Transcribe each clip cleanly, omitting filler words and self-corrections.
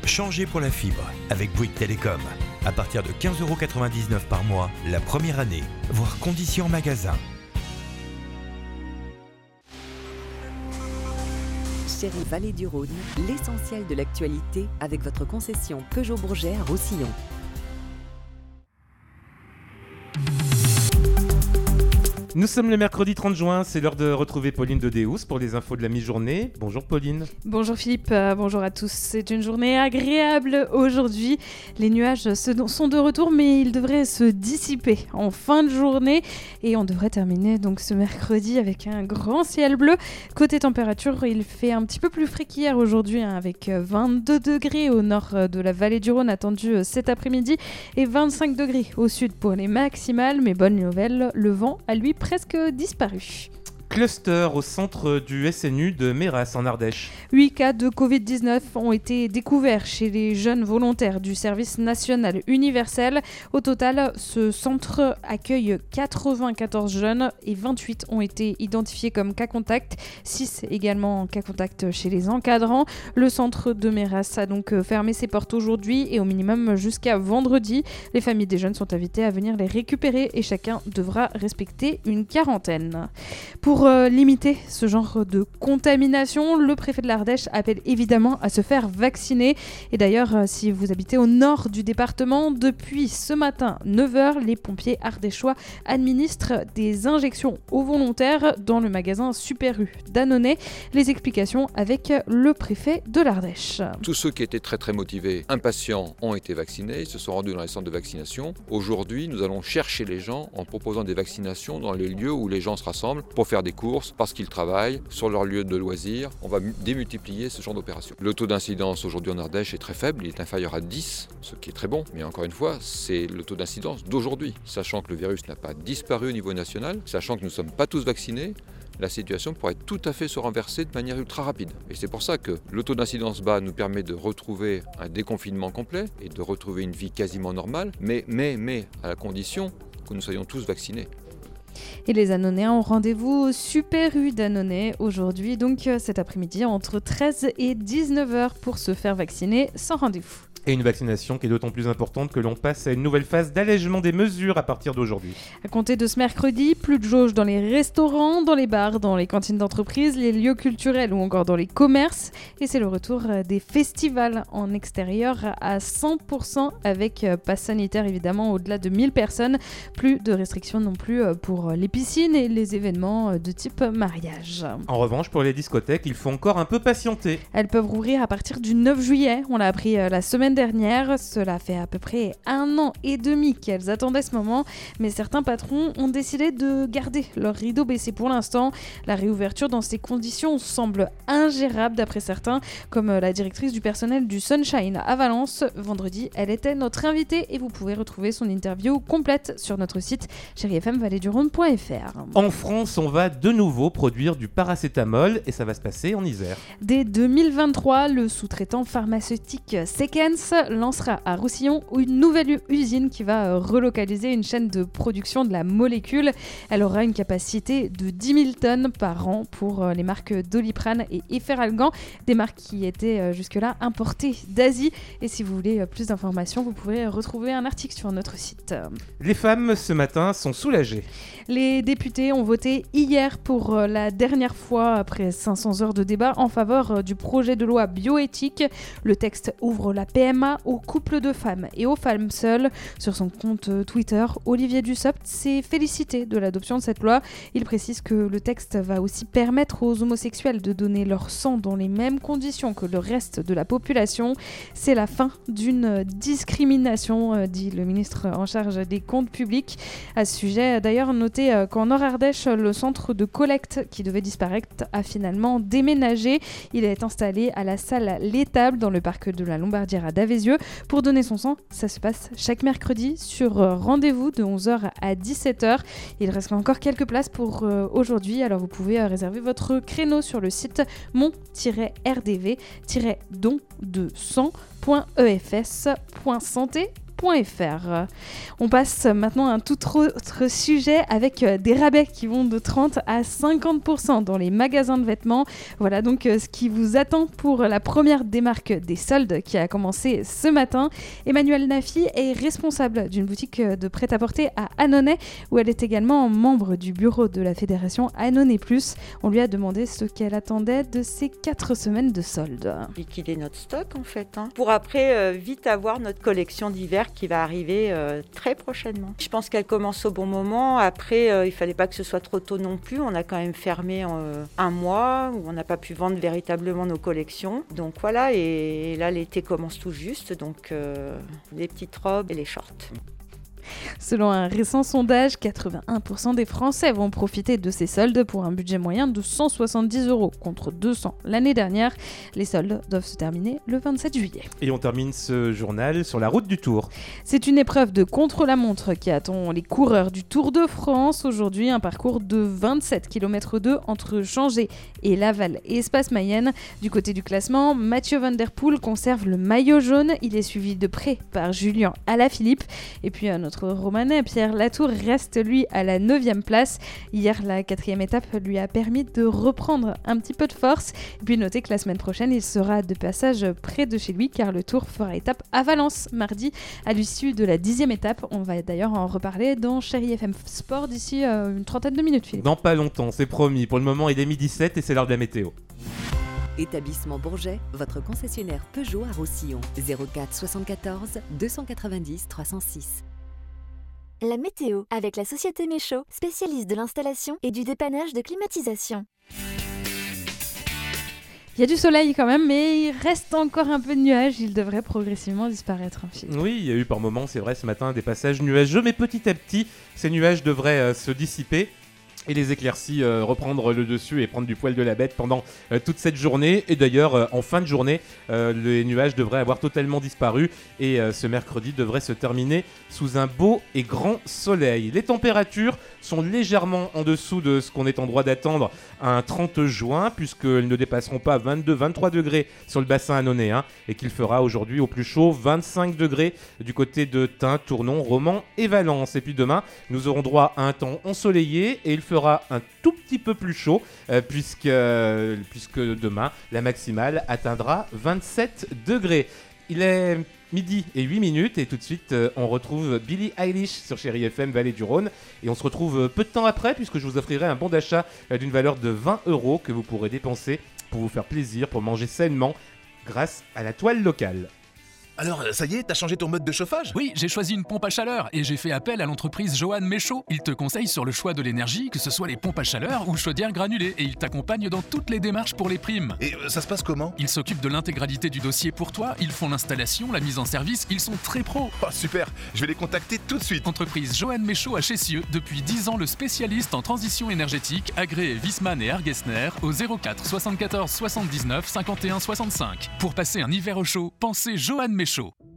Changez pour la fibre avec Bouygues Télécom. À partir de 15,99€ par mois, la première année, voire conditions en magasin. Chérie Vallée du Rhône, l'essentiel de l'actualité avec votre concession Peugeot Bourget à Roussillon. Nous sommes le mercredi 30 juin, c'est l'heure de retrouver Pauline de Deus pour les infos de la mi-journée. Bonjour Pauline. Bonjour Philippe, bonjour à tous. C'est une journée agréable aujourd'hui. Les nuages sont de retour mais ils devraient se dissiper en fin de journée et on devrait terminer donc ce mercredi avec un grand ciel bleu. Côté température, il fait un petit peu plus frais qu'hier aujourd'hui avec 22 degrés au nord de la vallée du Rhône attendu cet après-midi et 25 degrés au sud pour les maximales. Mais bonne nouvelle, le vent a lui presque disparu. Cluster au centre du SNU de Méras en Ardèche. 8 cas de Covid-19 ont été découverts chez les jeunes volontaires du service national universel. Au total, ce centre accueille 94 jeunes et 28 ont été identifiés comme cas contact, 6 également cas contact chez les encadrants. Le centre de Méras a donc fermé ses portes aujourd'hui et au minimum jusqu'à vendredi. Les familles des jeunes sont invitées à venir les récupérer et chacun devra respecter une quarantaine. Pour limiter ce genre de contamination, le préfet de l'Ardèche appelle évidemment à se faire vacciner. Et d'ailleurs, si vous habitez au nord du département, depuis ce matin 9h, les pompiers ardéchois administrent des injections aux volontaires dans le magasin Super U d'Annonay. Les explications avec le préfet de l'Ardèche. Tous ceux qui étaient très très motivés, impatients, ont été vaccinés, ils se sont rendus dans les centres de vaccination. Aujourd'hui, nous allons chercher les gens en proposant des vaccinations dans les lieux où les gens se rassemblent pour faire des courses, parce qu'ils travaillent sur leur lieu de loisirs. On va démultiplier ce genre d'opération. Le taux d'incidence aujourd'hui en Ardèche est très faible, il est inférieur à 10, ce qui est très bon. Mais encore une fois, c'est le taux d'incidence d'aujourd'hui. Sachant que le virus n'a pas disparu au niveau national, sachant que nous ne sommes pas tous vaccinés, la situation pourrait tout à fait se renverser de manière ultra rapide. Et c'est pour ça que le taux d'incidence bas nous permet de retrouver un déconfinement complet et de retrouver une vie quasiment normale, mais à la condition que nous soyons tous vaccinés. Et les Annonayens ont rendez-vous au Super U d'Annonay aujourd'hui, donc cet après-midi entre 13 et 19h pour se faire vacciner sans rendez-vous. Et une vaccination qui est d'autant plus importante que l'on passe à une nouvelle phase d'allègement des mesures à partir d'aujourd'hui. À compter de ce mercredi, plus de jauge dans les restaurants, dans les bars, dans les cantines d'entreprise, les lieux culturels ou encore dans les commerces. Et c'est le retour des festivals en extérieur à 100% avec pass sanitaire évidemment au-delà de 1000 personnes. Plus de restrictions non plus pour les piscines et les événements de type mariage. En revanche, pour les discothèques, il faut encore un peu patienter. Elles peuvent rouvrir à partir du 9 juillet. On l'a appris la semaine dernière. Cela fait à peu près 1 an et demi qu'elles attendaient ce moment, mais certains patrons ont décidé de garder leur rideau baissé pour l'instant. La réouverture dans ces conditions semble ingérable d'après certains, comme la directrice du personnel du Sunshine à Valence. Vendredi, elle était notre invitée et vous pouvez retrouver son interview complète sur notre site chérifmvalleduronde.fr. En France, on va de nouveau produire du paracétamol et ça va se passer en Isère. Dès 2023, le sous-traitant pharmaceutique Sequence lancera à Roussillon une nouvelle usine qui va relocaliser une chaîne de production de la molécule. Elle aura une capacité de 10 000 tonnes par an pour les marques Doliprane et Efferalgan, des marques qui étaient jusque-là importées d'Asie. Et si vous voulez plus d'informations, vous pourrez retrouver un article sur notre site. Les femmes, ce matin, sont soulagées. Les députés ont voté hier pour la dernière fois, après 500 heures de débat, en faveur du projet de loi bioéthique. Le texte ouvre la PMA aux couples de femmes et aux femmes seules. Sur son compte Twitter, Olivier Dussopt s'est félicité de l'adoption de cette loi. Il précise que le texte va aussi permettre aux homosexuels de donner leur sang dans les mêmes conditions que le reste de la population. C'est la fin d'une discrimination, dit le ministre en charge des comptes publics. À ce sujet, d'ailleurs, notez qu'en Nord-Ardèche, le centre de collecte qui devait disparaître a finalement déménagé. Il est installé à la salle L'Étable dans le parc de la Lombardière à Davézieux. Pour donner son sang, ça se passe chaque mercredi sur rendez-vous de 11h à 17h. Il reste encore quelques places pour aujourd'hui, alors vous pouvez réserver votre créneau sur le site mon-rdv-don-de-sang.efs.santé.fr. radioscoop.fr. On passe maintenant à un tout autre sujet avec des rabais qui vont de 30 à 50% dans les magasins de vêtements. Voilà donc ce qui vous attend pour la première démarque des soldes qui a commencé ce matin. Emmanuelle Nafi est responsable d'une boutique de prêt-à-porter à Annonay où elle est également membre du bureau de la fédération Annonay Plus. On lui a demandé ce qu'elle attendait de ces 4 semaines de soldes. Liquider notre stock en fait, pour après vite avoir notre collection d'hiver qui va arriver très prochainement. Je pense qu'elle commence au bon moment. Après, il fallait pas que ce soit trop tôt non plus. On a quand même fermé un mois où on n'a pas pu vendre véritablement nos collections. Donc voilà, et là l'été commence tout juste, donc les petites robes et les shorts. Selon un récent sondage, 81% des Français vont profiter de ces soldes pour un budget moyen de 170 € contre 200 l'année dernière. Les soldes doivent se terminer le 27 juillet. Et on termine ce journal sur la route du Tour. C'est une épreuve de contre-la-montre qui attend les coureurs du Tour de France. Aujourd'hui, un parcours de 27 km entre Changé et Laval et Espace-Mayenne. Du côté du classement, Mathieu Van Der Poel conserve le maillot jaune. Il est suivi de près par Julien Alaphilippe. Et puis notre Romanais Pierre Latour reste lui à la 9e place. Hier, la 4e étape lui a permis de reprendre un petit peu de force. Et puis notez que la semaine prochaine, il sera de passage près de chez lui car le Tour fera étape à Valence mardi à l'issue de la 10e étape. On va d'ailleurs en reparler dans Chérie FM Sport d'ici une trentaine de minutes, Philippe. Dans pas longtemps, c'est promis. Pour le moment, il est 12h17 et c'est l'heure de la météo. Établissement Bourget, votre concessionnaire Peugeot à Roussillon. 04 74 290 306. La météo avec la société Méchaud, spécialiste de l'installation et du dépannage de climatisation. Il y a du soleil quand même, mais il reste encore un peu de nuages. Il devrait progressivement disparaître. Oui, il y a eu par moments, c'est vrai, ce matin, des passages nuageux, mais petit à petit, ces nuages devraient se dissiper. Et les éclaircies reprendre le dessus et prendre du poil de la bête pendant toute cette journée. Et d'ailleurs, en fin de journée, les nuages devraient avoir totalement disparu. Et ce mercredi devrait se terminer sous un beau et grand soleil. Les températures sont légèrement en dessous de ce qu'on est en droit d'attendre un 30 juin, puisqu'elles ne dépasseront pas 22-23 degrés sur le bassin annonnéen. Et qu'il fera aujourd'hui au plus chaud 25 degrés du côté de Tain, Tournon, Romans et Valence. Et puis demain, nous aurons droit à un temps ensoleillé et il fera un tout petit peu plus chaud puisque demain la maximale atteindra 27 degrés. Il est midi et 8 minutes et tout de suite on retrouve Billie Eilish sur Chérie FM Vallée du Rhône et on se retrouve peu de temps après puisque je vous offrirai un bon d'achat d'une valeur de 20 € que vous pourrez dépenser pour vous faire plaisir, pour manger sainement grâce à la toile locale. Alors, ça y est, t'as changé ton mode de chauffage ? Oui, j'ai choisi une pompe à chaleur et j'ai fait appel à l'entreprise Johan Méchaud. Il te conseille sur le choix de l'énergie, que ce soit les pompes à chaleur ou chaudières granulées, et il t'accompagne dans toutes les démarches pour les primes. Et ça se passe comment ? Ils s'occupent de l'intégralité du dossier pour toi, ils font l'installation, la mise en service, ils sont très pros. Oh super, je vais les contacter tout de suite. Entreprise Johan Méchaud à Chessieux, depuis 10 ans le spécialiste en transition énergétique, agréé Wiesmann et Argesner, au 04 74 79 51 65. Pour passer un hiver au chaud, pensez Johan Méchaud.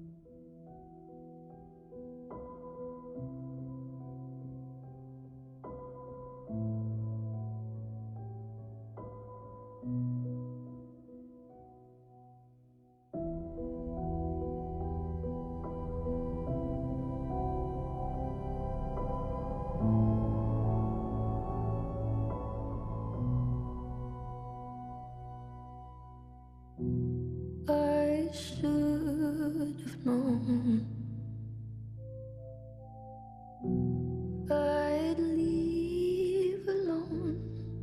I should have known I'd leave alone.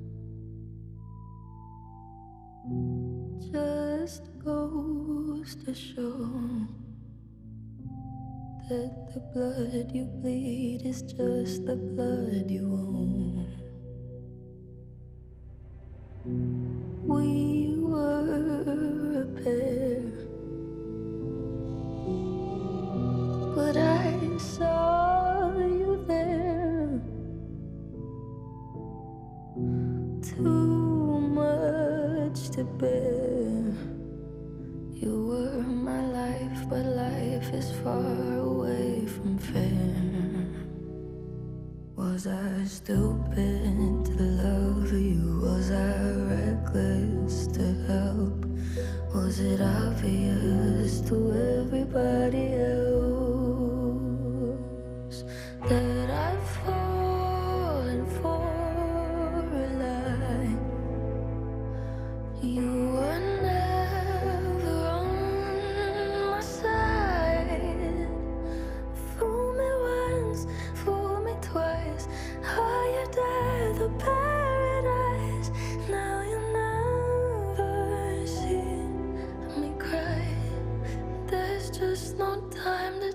Just goes to show that the blood you bleed is just the blood you own. We were a pair, but I saw you there. Too much to bear. You were my life, but life is far away from fair. Was I stupid to love you? Was I reckless to help? Was it obvious to everybody else? just no time to